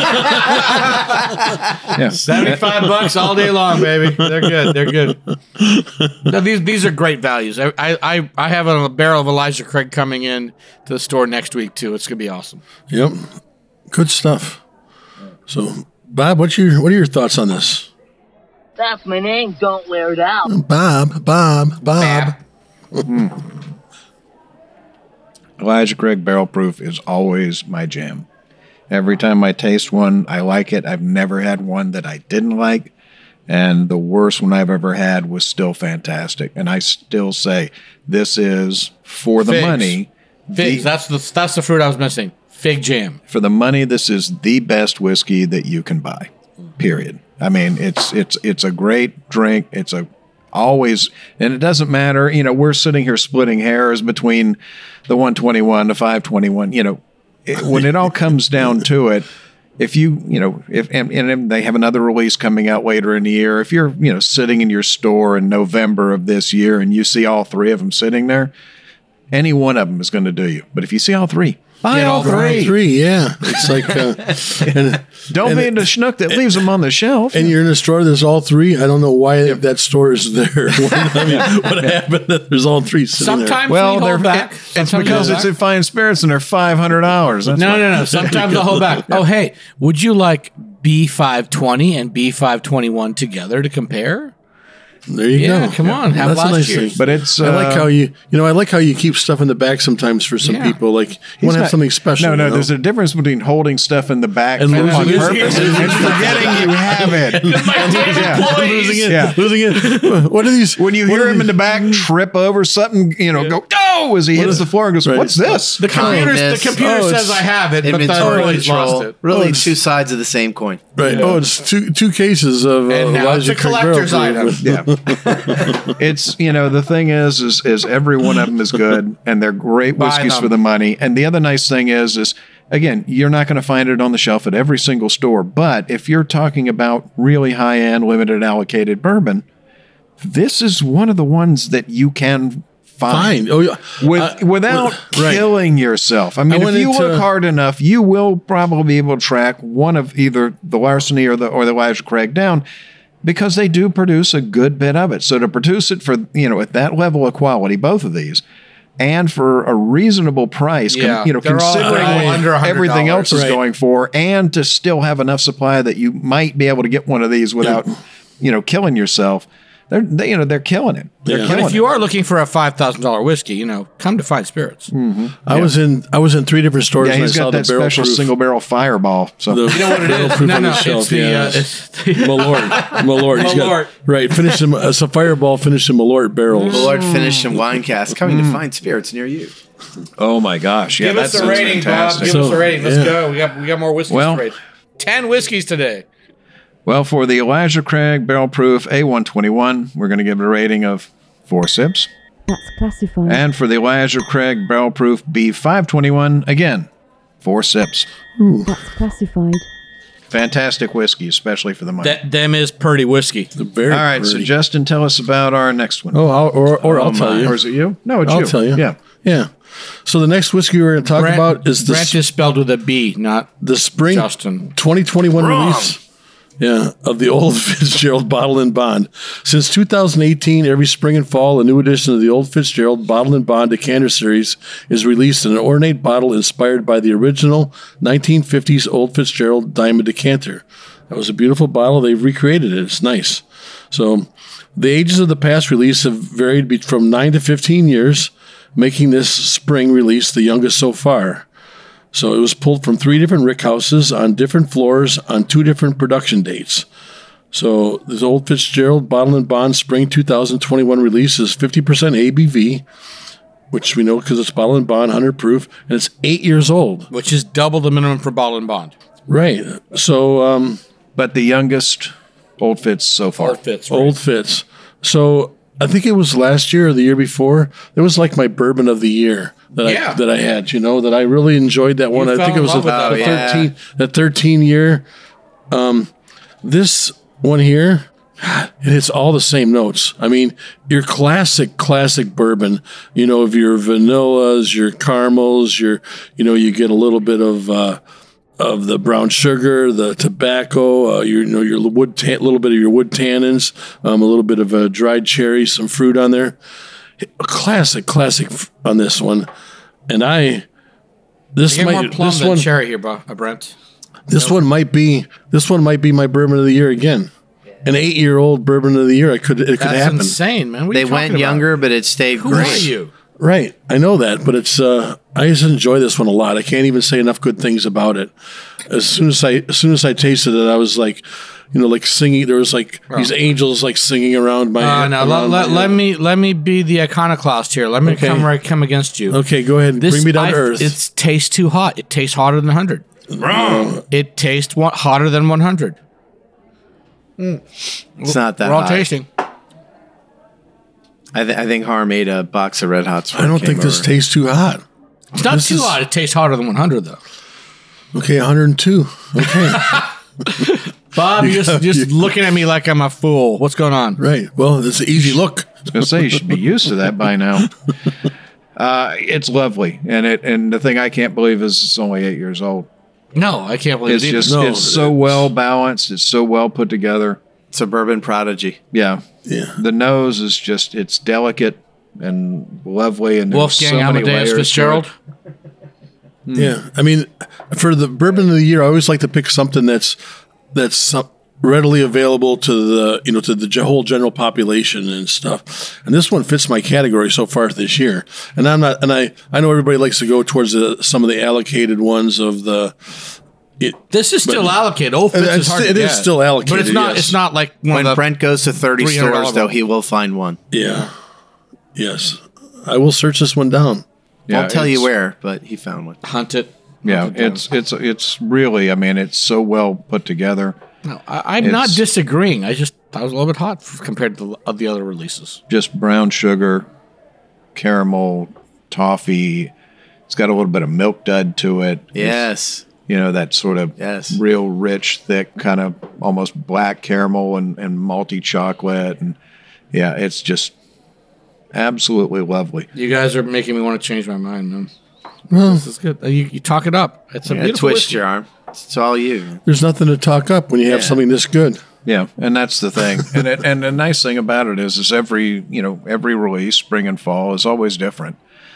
Yeah. Seventy-five bucks all day long, baby. They're good. They're good. No, these these are great values. I I I have a barrel of Elijah Craig coming in to the store next week too. It's gonna be awesome. Yep. Good stuff. So, Bob, what's your what are your thoughts on this? That's my name. Don't wear it out. Bob, Bob, Bob. Elijah Craig Barrel Proof is always my jam. Every time I taste one, I like it. I've never had one that I didn't like. And the worst one I've ever had was still fantastic. And I still say this is, for the Figs. money, Figs. the- that's the that's the fruit I was missing. Fig jam. for the money, this is the best whiskey that you can buy. Period. I mean, it's it's it's a great drink. It's a always, and it doesn't matter. You know, we're sitting here splitting hairs between the one twenty-one, the five twenty-one. You know, it, when it all comes down to it, if you you know if and, and they have another release coming out later in the year, if you're you know sitting in your store in November of this year and you see all three of them sitting there, any one of them is going to do you. But if you see all three, buy Get all all three. Three, yeah. It's like, uh, and, Don't and be it- the schnook that leaves them on the shelf. and you're in a store. There's all three. I don't know why that store is there. I mean, what happened? That there's all three sitting there. Sometimes well, we they're hold back. it- it's Sometimes because we it's hold at Fine Spirits and they're five hundred dollars. back. No, no, no. Sometimes I'll hold back. Oh, hey, would you like B five twenty and B five twenty-one together to compare? There you Yeah, go. come on, have That's a last nice year's. thing. But it's I like uh, how you, you know, I like how you keep stuff in the back sometimes for some Yeah. people. Like you he's want to have not- something special. No, no. you know? There's a difference between holding stuff in the back And on losing it. purpose and forgetting you have it. Yeah. losing it. Yeah. Losing it. What are these? When you what hear are him in these- the back trip over something, you know, go no as he hits is- the floor and goes, right. "What's this?" The computer, the Kindness. computer Oh, says it's I have it, but the Inventory really's lost control. it. Really, Oh, it's- two sides of the same coin. Right. Oh, it's two two cases of uh, And now it's Elijah a Craig collector's Barrel item. Proof. Yeah. It's, you know, the thing is, is, is every one of them is good and they're great Buy whiskeys them. for the money. And the other nice thing is, is again, you're not going to find it on the shelf at every single store. But if you're talking about really high end, limited allocated bourbon, this is one of the ones that you can find. Fine. Oh, yeah. With, Uh, without right. killing yourself. I mean, I if went you into- look hard enough, you will probably be able to track one of either the Larceny or the or the Elijah Craig down, because they do produce a good bit of it. So to produce it for you know at that level of quality, both of these, and for a reasonable price, com- Yeah, you know, they're all- considering they're all what under one hundred everything else is Right. going for, and to still have enough supply that you might be able to get one of these without, you know, killing yourself. They're they, you know they're killing it. They're Yeah. But killing if you it. are looking for a five thousand dollar whiskey, you know, come to Fine Spirits. I was in I was in three different stores Yeah, and I he's saw got the that barrel special proof. single barrel fireball. So The You know what it barrel is? proof No, on no, the it's shelf, the, yeah. uh, it's the Malort. Malort. He's Malort. got right. Finished him. Uh, so Fireball finished in Malort barrels. The Lord finished in wine cask coming to Fine Spirits near you. oh my gosh, yeah, Give that us a sounds rating, Bob. fantastic. Give us So, a rating. Let's yeah. go. We got we got more whiskeys Well- to rate. Ten whiskeys today. Well, for the Elijah Craig Barrel Proof A one twenty-one, we're going to give it a rating of four sips. That's classified. And for the Elijah Craig Barrel Proof B five twenty-one, again, four sips. That's classified. Fantastic whiskey, especially for the money. That them is purdy whiskey. Very All right, so pretty. Justin, tell us about our next one. Oh, I'll, or or I'll tell you. Or is it you? No, it's I'll you. tell you. Yeah. Yeah. So the next whiskey we're going to talk Brent, about is the Brent is spelled with a B, not the spring Justin. twenty twenty-one release. Yeah, of the Old Fitzgerald Bottle and Bond. Since two thousand eighteen, every spring and fall, a new edition of the Old Fitzgerald Bottle and Bond Decanter Series is released in an ornate bottle inspired by the original nineteen fifties Old Fitzgerald Diamond Decanter. That was a beautiful bottle. They've recreated it. It's nice. So the ages of the past release have varied be- from nine to fifteen years, making this spring release the youngest so far. So it was pulled from three different rick houses on different floors on two different production dates. So this Old Fitzgerald Bottle and Bond Spring two thousand twenty-one release is fifty percent A B V, which we know because it's Bottle and Bond, one hundred proof, and it's eight years old. which is double the minimum for bottle and bond. Right. So um, But the youngest Old Fitz so far. Old Fitz. Right? Old Fitz. So I think it was last year or the year before. It was like my bourbon of the year that Yeah. I that I had. You know that I really enjoyed that one. I fell think it in was love a, with that a one. Yeah. thirteen, a thirteen year. Um, this one here, it hits all the same notes. I mean, your classic, classic bourbon. You know, of your vanillas, your caramels, your you know, you get a little bit of. Uh, of the brown sugar, the tobacco, uh, your, you know, your wood, ta- little bit of your wood tannins, um, a little bit of uh, dried cherry, some fruit on there. A classic, classic f- on this one. And I, this You get more might, plum this than one, cherry here, Bo- uh, Brent. this one might be, this one might be my bourbon of the year again. An eight-year-old bourbon of the year. I could, it could That's happen. insane, man. What are They you talking went about? younger, but it stayed Who great. are you? Right, I know that, but it's uh, I just enjoy this one a lot. I can't even say enough good things about it. As soon as I as soon as I tasted it, I was like, you know, like singing. There was like Oh. these angels like singing around my. Uh, now let, around let, my let head. me let me be the iconoclast here. Let me Okay. come right come against you. Okay, go ahead. This Bring me down I- to earth. It tastes too hot. It tastes hotter than one hundred. Wrong. It tastes one, hotter than one hundred. It's not that We're all high. tasting. I, th- I think Harm ate a box of Red Hots. I don't think this tastes too hot. It's not This too is- hot. It tastes hotter than one hundred though. Okay, one hundred two. Okay, Bob, you're just, You- just looking at me like I'm a fool. What's going on? right. Well, it's an easy look. I was going to say you should be used to that by now. Uh, it's lovely, and it and the thing I can't believe is it's only eight years old. No, I can't believe It's it. either. just No, it's so it's- well balanced. It's so well put together. Suburban Prodigy. Yeah, Yeah. the nose is just it's delicate and lovely, and there's Wolfgang so many Amadeus layers to it. Fitzgerald. Yeah, I mean, for the bourbon of the year, I always like to pick something that's that's some- readily available to the you know to the ge- whole general population and stuff. And this one fits my category so far this year. And I'm not, and I I know everybody likes to go towards the, some of the allocated ones of the. It, This is still But- allocated. Old Fitz It's- is hard it to is get. still allocated, but it's not. yes. It's not like one When of the. Brent goes to thirty three hundred dollars stores, though, one. he will find one. yeah, yes, I will search this one down. Yeah, Won't tell you it's- where, but he found one. Hunt it. Yeah, Hunt it down. it's it's it's really. I mean, it's so well put together. No, I, I'm not it's- disagreeing. I just thought it was a little bit hot f- compared to the, of the other releases. Just brown sugar, caramel, toffee. It's got a little bit of milk dud to it. Yes. You know, that sort of Yes. real rich, thick, kind of almost black caramel and, and malty chocolate. And yeah, it's just absolutely lovely. You guys are making me want to change my mind. Man. This is good. Uh, You, you talk it up. It's a Yeah, beautiful twist whiskey. your arm. It's all you. There's nothing to talk up when you have Yeah. something this good. Yeah, and that's the thing. and it, and the nice thing about it is, is every you know every release, spring and fall, is always different.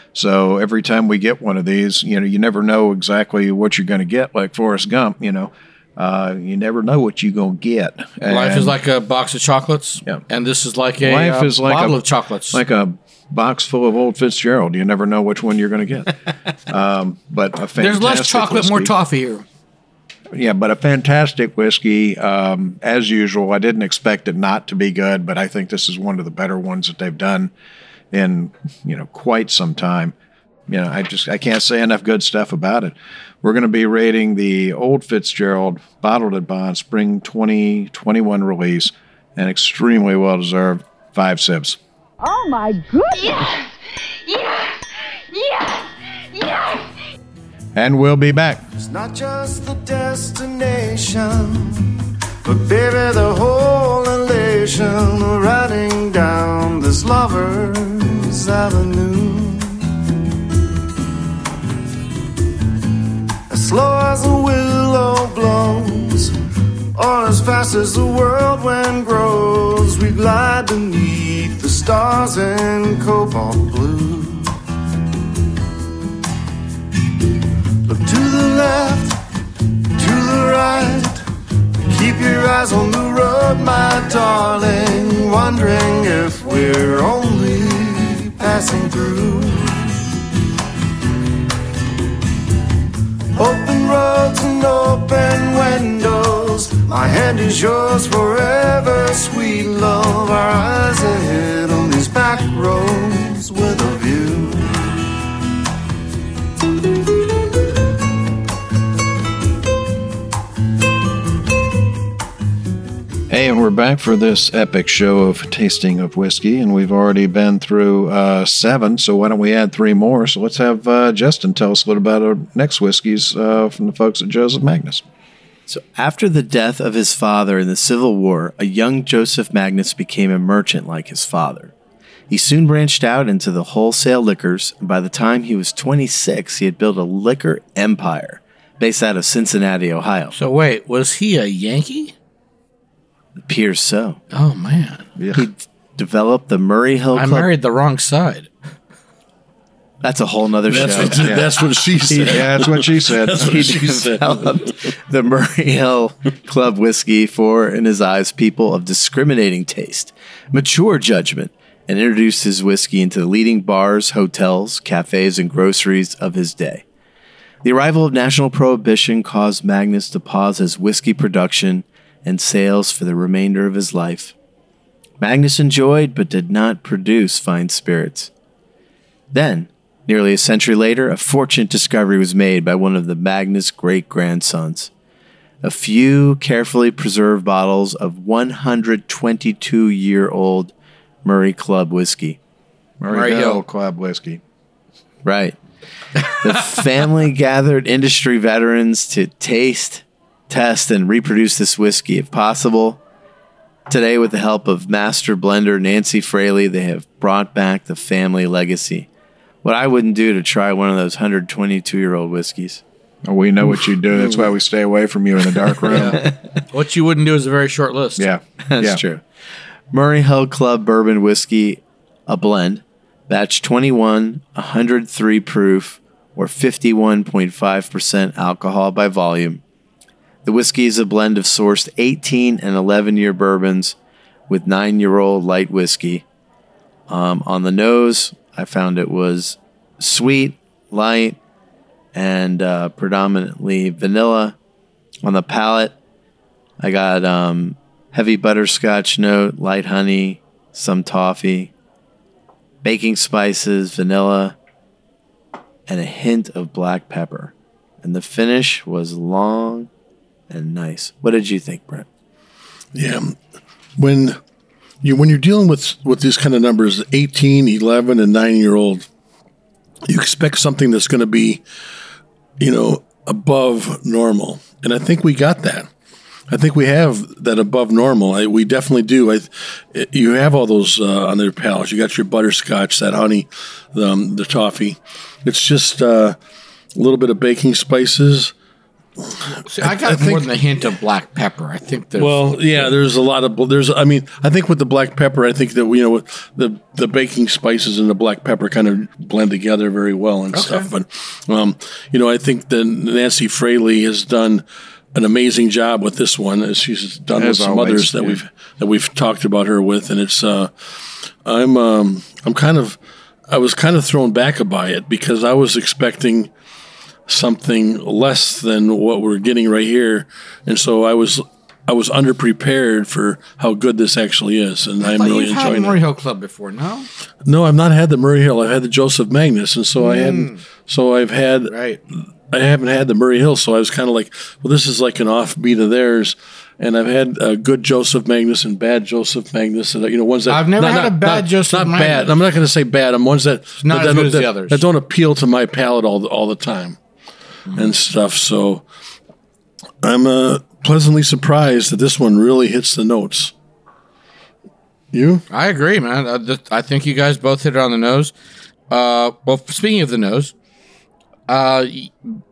So every time we get one of these, you know, you never know exactly what you're going to get. Like Forrest Gump, you know, uh, you never know what you're going to get. Life And is like a box of chocolates. Yeah. And this is like a life uh, is like bottle a of chocolates. like a box full of Old Fitzgerald. You never know which one you're going to get. um, but a fantastic There's less chocolate, more whiskey. toffee here. Yeah, but a fantastic whiskey. Um, as usual, I didn't expect it not to be good, but I think this is one of the better ones that they've done in you know quite some time. You know, I just I can't say enough good stuff about it. We're going to be rating the Old Fitzgerald Bottled at Bond Spring twenty twenty-one release, an extremely well deserved five sips. Oh my goodness. Yes! Yes! Yes! Yes! And we'll be back. It's not just the destination, but baby, the whole elation of riding down this lover's avenue. As slow as a willow blows, or as fast as the world wind grows, we glide beneath the stars in cobalt blue. Look to the left, to the right. Keep your eyes on the road, my darling. Wondering if we're only passing through. Open roads and open windows. My hand is yours forever, sweet love. Our eyes ahead on these back roads with a view. Hey, and we're back for this epic show of tasting of whiskey, and we've already been through uh, seven, so why don't we add three more? So let's have uh, Justin tell us a little about our next whiskeys uh, from the folks at Joseph Magnus. So, after the death of his father in the Civil War, a young Joseph Magnus became a merchant like his father. He soon branched out into the wholesale liquors, and by the time he was twenty-six, he had built a liquor empire based out of Cincinnati, Ohio. So wait, was he a Yankee? Appears so. Oh man, Yeah. He d- developed the Murray Hill I Club. married the wrong side. That's a whole nother That's show. what, that's what she said. Yeah, that's what she said. That's what He she said. developed the Murray Hill Club whiskey for, in his eyes, people of discriminating taste, mature judgment, and introduced his whiskey into the leading bars, hotels, cafes, and groceries of his day. The arrival of national prohibition caused Magnus to pause his whiskey production and sales for the remainder of his life. Magnus enjoyed but did not produce fine spirits. Then, nearly a century later, a fortunate discovery was made by one of the Magnus great-grandsons. A few carefully preserved bottles of one hundred twenty-two-year-old Murray Club whiskey. Murray, Murray Hill Hill. Club whiskey. Right. The family gathered industry veterans to taste, test, and reproduce this whiskey if possible. Today, with the help of master blender Nancy Fraley, they have brought back the family legacy. What I wouldn't do to try one of those one hundred twenty-two-year-old whiskeys. Oh, we know what you do. That's why we stay away from you in the dark room. Yeah. What you wouldn't do is a very short list. Yeah. That's yeah. true. Murray Hill Club Bourbon Whiskey, a blend, batch twenty-one, one hundred three proof, or fifty-one point five percent alcohol by volume. The whiskey is a blend of sourced eighteen and eleven-year bourbons with nine-year-old light whiskey. Um, on the nose, I found it was sweet, light, and uh, predominantly vanilla. On the palate, I got um, heavy butterscotch note, light honey, some toffee, baking spices, vanilla, and a hint of black pepper. And the finish was long and nice. What did you think, Brett? Yeah. When you when you're dealing with, with these kind of numbers, eighteen, eleven, and nine-year-old, you expect something that's going to be, you know, above normal. And I think we got that. I think we have that above normal. I, we definitely do. I, you have all those uh, on their palates. You got your butterscotch, that honey, the, um, the toffee. It's just uh, a little bit of baking spices. See, I got I think- more than a hint of black pepper. I think there's Well, yeah, there's a lot of there's. I mean, I think with the black pepper, I think that you know with the the baking spices and the black pepper kind of blend together very well and stuff. But um, you know, I think that Nancy Fraley has done an amazing job with this one, as she's done As with some always, others that yeah. we've that we've talked about her with, and it's. Uh, I'm um, I'm kind of I was kind of thrown back by it because I was expecting something less than what we're getting right here, and so I was I was underprepared for how good this actually is, and I'm But really you've had enjoying Murray it. Hill Club before, no? No, I've not had the Murray Hill. I've had the Joseph Magnus, and so I hadn't. So I've had Right. I haven't had the Murray Hill, so I was kind of like, well, this is like an offbeat of theirs. And I've had a good Joseph Magnus and bad Joseph Magnus, and you know ones that I've never had a bad not, Joseph Not Magnus. bad. I'm not going to say bad. I'm ones that not that, as that, good as that, the others. that don't appeal to my palate all the, all the time, and stuff. So I'm uh, pleasantly surprised that this one really hits the notes. You? I agree, man. I, th- I think you guys both hit it on the nose. Uh, well, speaking of the nose, uh, y-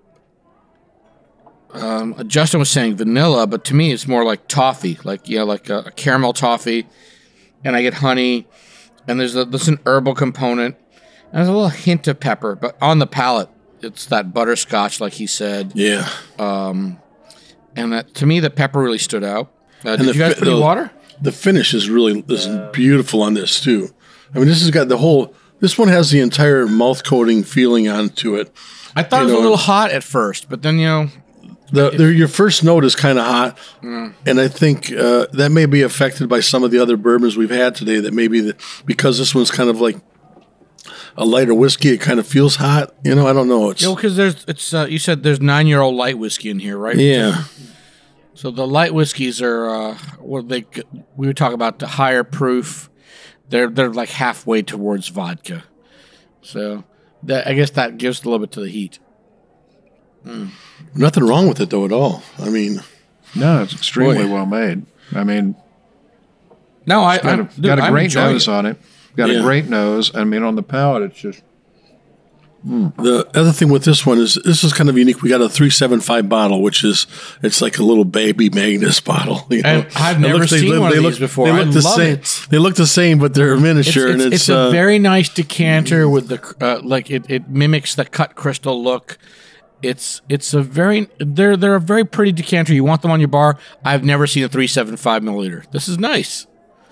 um, Justin was saying vanilla, but to me it's more like toffee, like yeah, like a, a caramel toffee, and I get honey, and there's a there's an herbal component, and there's a little hint of pepper, but on the palate it's that butterscotch, like he said, Yeah. and that to me the pepper really stood out. Uh, did the you guys fi- put any the- water? The finish is really is beautiful on this too. I mean, this has got the whole. This one has the entire mouth coating feeling onto it. I thought you it was know, a little hot at first, but then you know. The, the, your first note is kind of hot, and I think uh, that may be affected by some of the other bourbons we've had today. That maybe the, because this one's kind of like a lighter whiskey, it kind of feels hot. You know, I don't know. It's Yeah, because there's it's uh, you said there's nine year old light whiskey in here, right? yeah, So the light whiskeys are uh, what they we would talk about the higher proof. They're they're like halfway towards vodka. So that I guess that gives a little bit to the heat. nothing wrong with it though at all. I mean, No, it's extremely Boy. well made. I mean, No, I got a, I- dude, got a I'm great enjoying nose it. on it. Got Yeah. a great nose. I mean, on the palate, it's just the other thing with this one is this is kind of unique. We got a three seven five bottle, which is it's like a little baby Magnus bottle. You know? And I've It never looks- they seen look- one of they these look- before. They I look the love same. it. They look the same, but they're It's, miniature, it's, and it's, it's a uh, very nice decanter with the uh, like it, it mimics the cut crystal look. It's it's a very they're they're a very pretty decanter. You want them on your bar. I've never seen a three seven five milliliter. This is nice.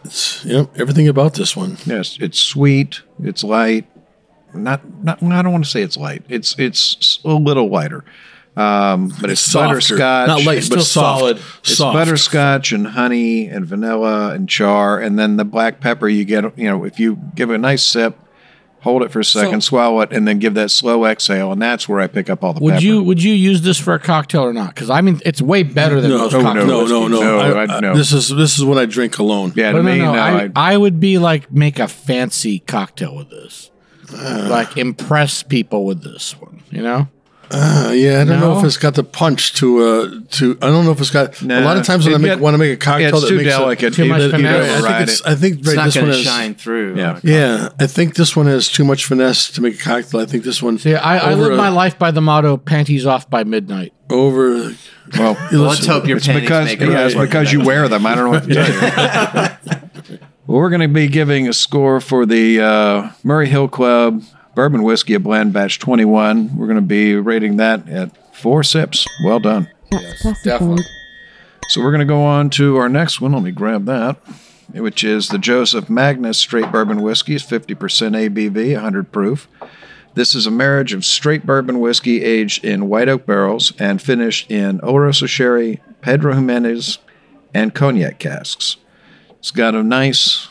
It's, yep, everything about this one. Yes, it's sweet. It's light. Not, not. I don't want to say it's light. It's it's a little lighter, um, but it's Softer. butterscotch. Not light, It's but still soft. solid. It's Soft. butterscotch and honey and vanilla and char, and then the black pepper. You get, you know, if you give it a nice sip, hold it for a second, So- swallow it, and then give that slow exhale, and that's where I pick up all the Would pepper. you would you use this for a cocktail or not? Because I mean, it's way better than No, most no, cocktail no, no, whiskeys. no. No, I- I- I- no. This is this is what I drink alone. Yeah, to But no, me, no, no. I, I, I would be like make a fancy cocktail with this, like impress people with this one. You know, Uh, yeah, I don't know No? if it's got the punch to uh to. I don't know if it's got. a lot of times when I It make get- want to make a cocktail, it's that too makes delicate. Too You- much you finesse. don't It, I override think it's. it. I think It's right. not This going one to is. shine through. Yeah. Yeah, I think this one has too much finesse to make a cocktail. I think this one. see, I, I over live a- my life by the motto "panties off by midnight." over. well, Well, let's hope your it's panties because make it yeah, it's right. because you wear them. I don't know what to tell you. Well, we're going to be giving a score for the uh, Murray Hill Club Bourbon Whiskey, a blend batch twenty-one. We're going to be rating that at four sips. Well done. That's classified. definitely. So we're going to go on to our next one. Let me grab that, which is the Joseph Magnus Straight Bourbon Whiskey. It's fifty percent A B V, one hundred proof. This is a marriage of straight bourbon whiskey aged in white oak barrels and finished in Oloroso sherry, Pedro Jimenez, and cognac casks. It's got a nice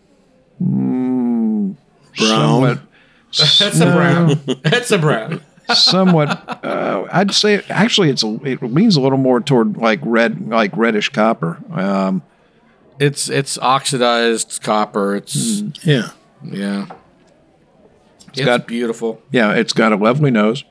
mm, Brown. somewhat, That's a brown. That's a brown. somewhat. Uh, I'd say actually it's a, it leans a little more toward like red, like reddish copper. Um, It's it's oxidized copper. It's Yeah. yeah. It's got- beautiful. Yeah, it's got a lovely nose.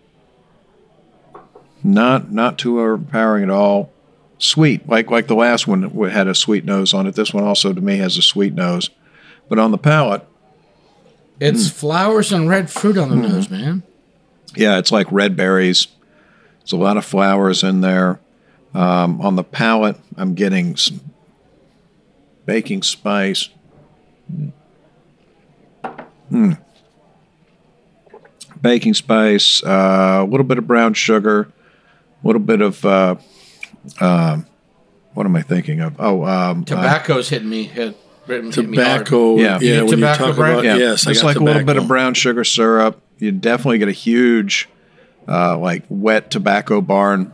Not not too overpowering at all. Sweet, like like the last one w- had a sweet nose on it. This one also to me has a sweet nose, but on the palate, It's flowers and red fruit on the nose, man. yeah, it's like red berries. There's a lot of flowers in there. Um, on the palate, I'm getting some baking spice. Mm. Baking spice, uh, a little bit of brown sugar, a little bit of uh, um, what am I thinking of? Oh, um, uh, Tobacco's hitting me. Hit, hit me hard. Tobacco. Yeah. Yeah. You Yeah. get When you tobacco, talk Brad? about yeah, yes, I it's got like a little bit tobacco. of brown sugar syrup. You definitely get a huge, uh, like wet tobacco barn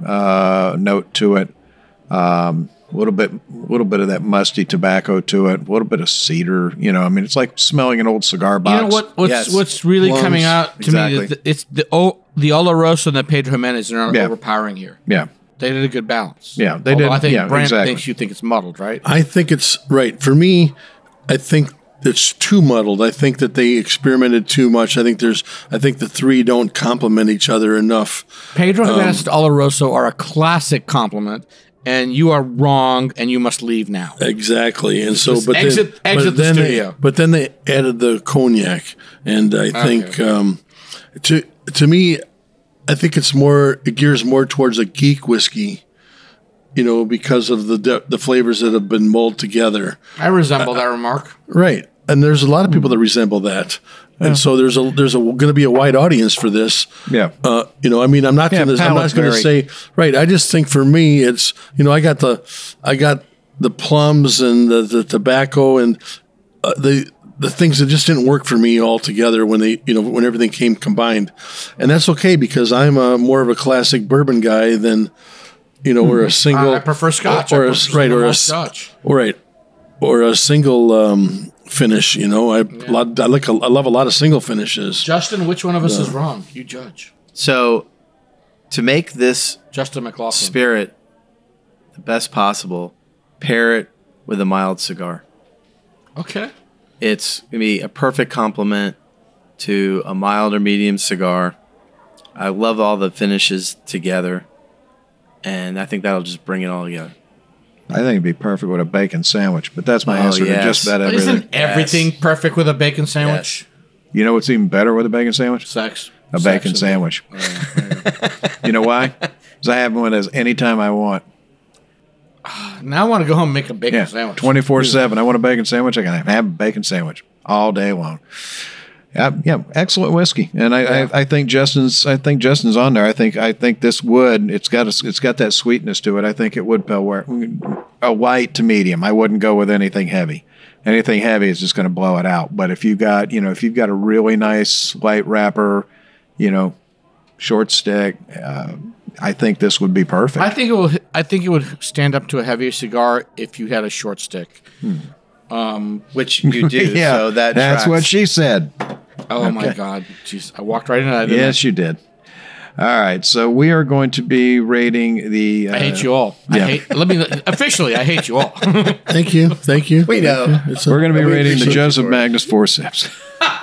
uh, note to it. Um, a little bit, a little bit of that musty tobacco to it. A little bit of cedar. You know, I mean, it's like smelling an old cigar box. You know what? What's Yes. what's really Plums. coming out to Exactly. me? Is the, it's the oh, the Oloroso and the Pedro Jimenez are not Yeah. overpowering here. Yeah, They did a good balance. Yeah, they Although did. I think Yeah, Brent exactly. thinks you think it's muddled, right? I think it's right for me. I think it's too muddled. I think that they experimented too much. I think there's. I think the three don't complement each other enough. Pedro Um, Jimenez and Oloroso are a classic compliment, and you are wrong, and you must leave now. Exactly, and so Just but exit- then, exit but the then studio. They, but then they added the cognac, and I think um, to to me, I think it's more it gears more towards a geek whiskey, you know, because of the de- the flavors that have been mulled together. I resemble that remark. Right, and there's a lot of people that resemble that, and so there's a there's a going to be a wide audience for this. yeah. Uh, you know, I mean, I'm not Yeah, going to. I'm not palate's going to very- say right. I just think for me, it's you know, I got the, I got the plums and the, the tobacco and uh, the the things that just didn't work for me altogether when they, you know, when everything came combined, and that's okay because I'm a more of a classic bourbon guy than, you know, or a single. I, I prefer Scotch. or I a, prefer right, or a single malt s- Scotch. right, or a single um, finish. You know, I lot, I like a, I love a lot of single finishes. Justin, which one of us is wrong? You judge. So, to make this Justin McLaughlin. spirit the best possible, pair it with a mild cigar. Okay. It's going to be a perfect complement to a mild or medium cigar. I love all the finishes together, and I think that'll just bring it all together. I think it'd be perfect with a bacon sandwich, but that's my Oh, answer to yes. just about But everything. isn't everything perfect with a bacon sandwich? You know what's even better with a bacon sandwich? Sex. A Sex bacon is- sandwich. You know why? Because I have one of those anytime I want. Now I want to go home and make a bacon Yeah, sandwich. twenty-four seven. I want a bacon sandwich. I can have a bacon sandwich all day long. Yeah, yeah, excellent whiskey, and I, yeah. I, I think Justin's. I think Justin's on there. I think I think this would. It's got a, it's got that sweetness to it. I think it would pale a light to medium. I wouldn't go with anything heavy. Anything heavy is just going to blow it out. But if you got you know if you've got a really nice light wrapper, you know, short stick, uh, I think this would be perfect. I think it will. I think it would stand up to a heavier cigar if you had a short stick. Hmm. Um, Which you do. yeah, so that that's tracks. what she said. Oh okay. my God! Jeez, I walked right into that. Yes, I? you did. All right, so we are going to be rating the. Uh, I hate you all. Yeah. I hate. Let me officially. I hate you all. Thank you, thank you. We know. We're going to be rating the Joseph Magnus forceps.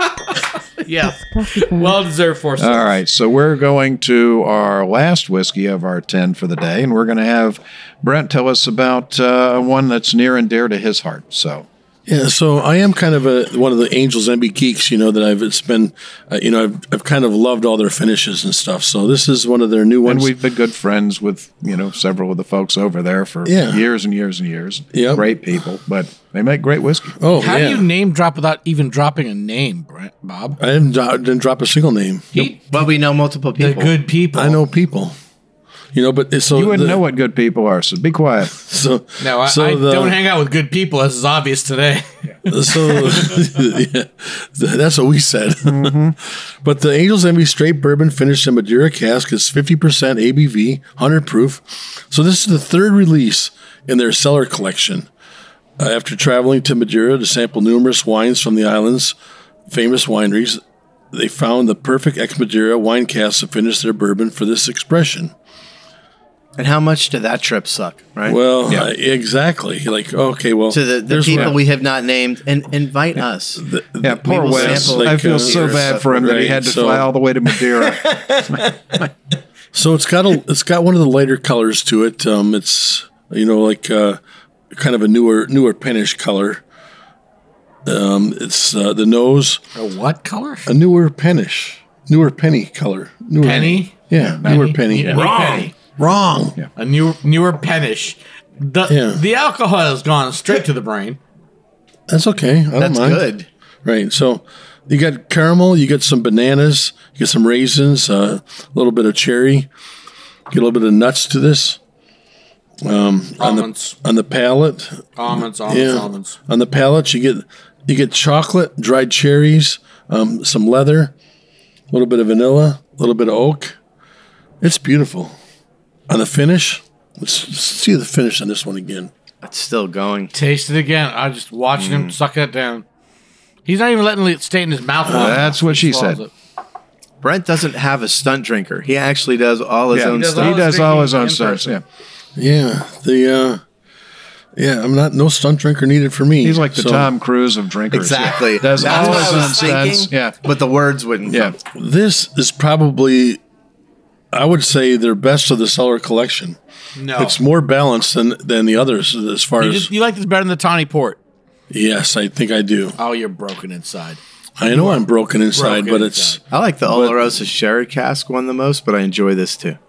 Yeah, well deserved forceps. All right, so we're going to our last whiskey of our ten for the day, and we're going to have Brent tell us about uh, one that's near and dear to his heart. So. Yeah, so I am kind of a one of the Angels Envy geeks, you know, that I've it's been, uh, you know, I've I've kind of loved all their finishes and stuff. So this is one of their new ones. And we've been good friends with, you know, several of the folks over there for yeah. years and years and years. Yep. Great people, but they make great whiskey. Oh, How yeah. do you name drop without even dropping a name, Brent, Bob? I didn't, I didn't drop a single name. He, But we know multiple the people. good people. I know people. You know, but so You wouldn't the, know what good people are, so be quiet. So No, I, so I the, don't hang out with good people, as is obvious today. So yeah, that's what we said. Mm-hmm. But the Angels Envy Straight Bourbon finished in Madeira cask is fifty percent A B V, one hundred proof. So this is the third release in their cellar collection. Uh, after traveling to Madeira to sample numerous wines from the island's famous wineries, they found the perfect ex-Madeira wine casks to finish their bourbon for this expression. And how much did that trip suck, right? Well, Yeah. uh, exactly. Like, okay, well, to the, the there's people one- we have not named, and invite us. the- Yeah, poor will Wes. sample, I like, feel uh, so your bad stuff. for him that he Right, had to so- fly all the way to Madeira. So it's got a it's got one of the lighter colors to it. Um, it's you know like uh, kind of a newer newer pinnish color. Um, it's uh, the nose A what color? a newer pennish, newer penny color. Newer, Penny? yeah, newer penny. A new penny. Wrong. Yeah. A new, newer pennish. The, Yeah. the alcohol has gone straight to the brain. That's okay. I don't That's mind. good. Right. So you got caramel, you get some bananas, you get some raisins, uh, a little bit of cherry, get a little bit of nuts to this. Um, on Almonds. the on the palate, Almonds, almonds, yeah. almonds. On the palate, you get you get chocolate, dried cherries, um, some leather, a little bit of vanilla, a little bit of oak. It's beautiful. On the finish, let's, let's see the finish on this one again. It's still going. Taste it again. I just watching Mm. him suck it down. He's not even letting it stay in his mouth. long That's enough. what He she swallows said. it. Brent doesn't have a stunt drinker. He actually does all his Yeah, own he does stuff. He his does all his drinking own in stunts. person. Yeah, Yeah, the uh, yeah, I'm not no stunt drinker needed for me. he's like the So Tom Cruise of drinkers. Exactly. Yeah. Does That's all what his I own was stunts. thinking. Yeah, But the words wouldn't. yeah. come. This is probably, I would say, their best of the cellar collection. No. It's more balanced than than the others as far you, as. just, you like this better than the Tawny Port. Yes, I think I do. Oh, you're broken inside. I know I'm broken inside, broken but it's. inside. I like the Olorosa Sherry cask one the most, but I enjoy this too.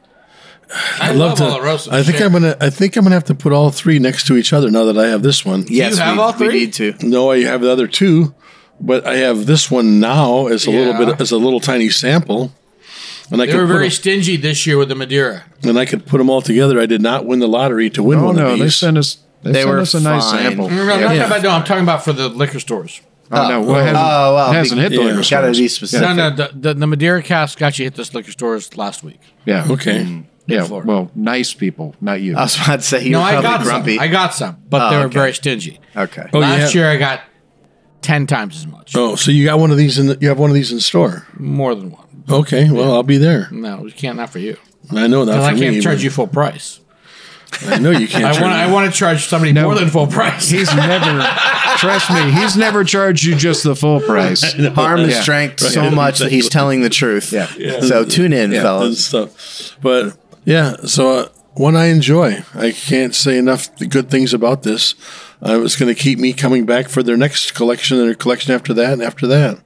I, I love to. Olorosa I think shit. I'm gonna. I think I'm gonna have to put all three next to each other now that I have this one. Yes, have we, all we three? need to. No, I have the other two, but I have this one now as a Yeah. little bit as a little tiny sample, and I They could were put very them, stingy this year with the Madeira. and I could put them all together. I did not win the lottery to win Oh one no, of they these. sent us. They, They sent were us a nice fine. sample. I'm not talking about, no, I'm talking about for the liquor stores. Oh, no, well, it hasn't, Oh, well, it hasn't be- hit the yeah. liquor Gotta stores. be specific. No, no, the, the, the Madeira cask actually hit this liquor stores last week. Yeah, Okay. yeah. Florida. Well, nice people, not you. I was about to say he No, was I probably got grumpy. some. I got some, but Oh, they were okay. very stingy. okay. Oh, last yeah. year I got ten times as much. Oh, so you got one of these in the, you have one of these in store. More than one. Okay, well, I'll be there. No, we can't. Not for you. I know that Because for I can't me. charge but you full price. I know you can't. I charge want. me. I want to charge somebody No. more than full price. He's never. Trust me, he's never charged you just the full price. Harm is Yeah. strength so much that he's telling the truth. Yeah. So tune in, and fellas. stuff. But yeah, so uh, one I enjoy. I can't say enough good things about this. Uh, it's going to keep me coming back for their next collection and their collection after that and after that.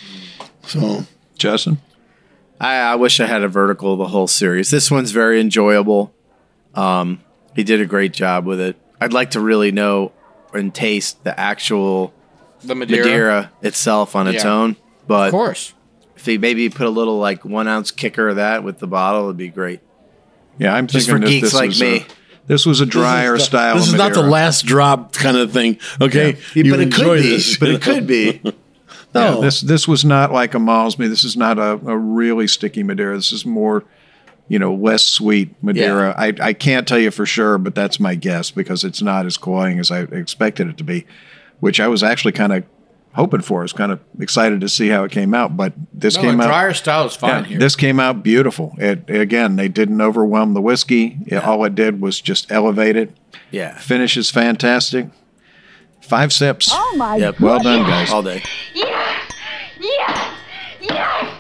So Justin, I, I wish I had a vertical of the whole series. This one's very enjoyable. Um, he did a great job with it. I'd like to really know and taste the actual the Madeira. Madeira itself on its Yeah. own. But Of course. if he maybe put a little like one ounce kicker of that with the bottle, it'd be great. Yeah, I'm Just thinking for that geeks this like was me. A, this was a drier This is the- style. This of is not the Madeira. last drop kind of thing. Okay, Yeah, You but it could enjoy be. this, But you it know? could be. No, Yeah, this this was not like a Malmsey. This is not a, a really sticky Madeira. This is more, you know, less sweet Madeira. I, I can't tell you for sure, but that's my guess because it's not as cloying as I expected it to be, which I was actually kind of hoping for. I was kind of excited to see how it came out, but this No, came a out. drier style is fine Yeah, here. this came out beautiful. It again, they didn't overwhelm the whiskey. It- all it did was just elevate it. Yeah. Finish is fantastic. Five sips. Oh my Yep. Well done, guys. All day. Yes! Yes! Yes!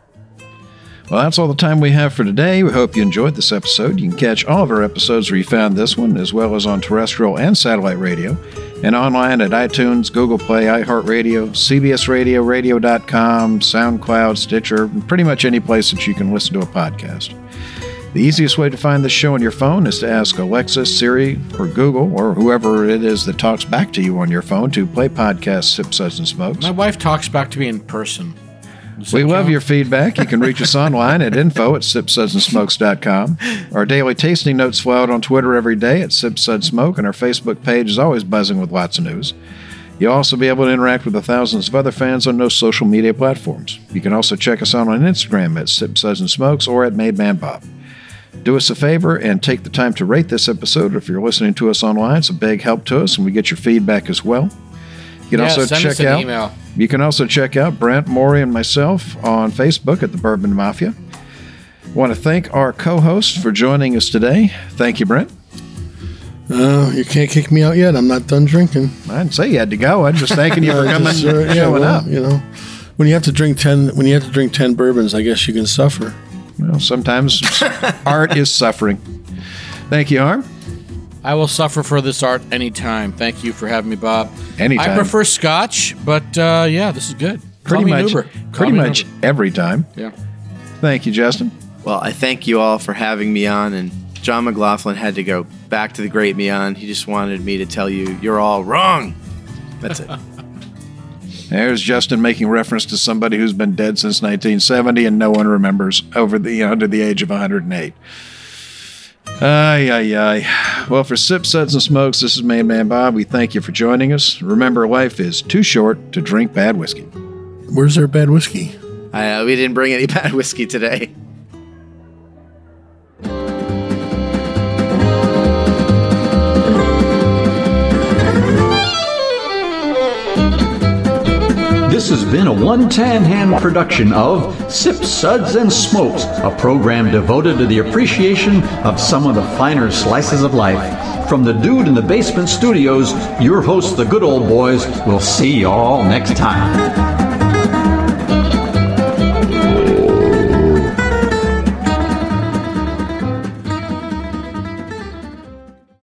Well, that's all the time we have for today. We hope you enjoyed this episode. You can catch all of our episodes where you found this one, as well as on terrestrial and satellite radio, and online at iTunes, Google Play, iHeartRadio, C B S Radio, radio dot com, SoundCloud, Stitcher, pretty much any place that you can listen to a podcast. The easiest way to find this show on your phone is to ask Alexa, Siri, or Google, or whoever it is that talks back to you on your phone to play podcast Sip, Suds, and Smokes. My wife talks back to me in person. Does We that love count? your feedback. You can reach us online at info at sip suds and smokes dot com. Our daily tasting notes flow out on Twitter every day at Sip Sud Smoke, and our Facebook page is always buzzing with lots of news. You'll also be able to interact with the thousands of other fans on those social media platforms. You can also check us out on Instagram at Sip Suds and Smokes or at Made Man Bob. Do us a favor and take the time to rate this episode if you're listening to us online. It's a big help to us, and we get your feedback as well. You can Yeah, also send check us an out. email. You can also check out Brent, Maury, and myself on Facebook at the Bourbon Mafia. Want to thank our co-host for joining us today. Thank you, Brent. Uh, you can't kick me out yet. I'm not done drinking. I didn't say you had to go. I'm just thanking you for Uh, coming, just, uh, yeah, showing well, up. You know, when you have to drink ten, when you have to drink ten bourbons, I guess you can suffer. Well, sometimes art is suffering. Thank you, Harm. I will suffer for this art anytime. Thank you for having me, Bob. Anytime. I prefer Scotch, but uh, yeah, this is good. Pretty Call me an much, Uber. Call pretty me an much Uber. every time. Yeah. Thank you, Justin. Well, I thank you all for having me on, and John McLaughlin had to go back to the Great Meon. He just wanted me to tell you you're all wrong. That's it. There's Justin making reference to somebody who's been dead since nineteen seventy and no one remembers over the you know, under the age of one hundred eight. Ay, ay, ay. Well, for Sip, Suds, and Smokes, this is Main Man Bob. We thank you for joining us. Remember, life is too short to drink bad whiskey. Where's their bad whiskey? I, uh, we didn't bring any bad whiskey today. This has been a One Tan Hand production of Sip, Suds, and Smokes, a program devoted to the appreciation of some of the finer slices of life. From the Dude in the Basement Studios, your hosts, the Good Old Boys, will see you all next time.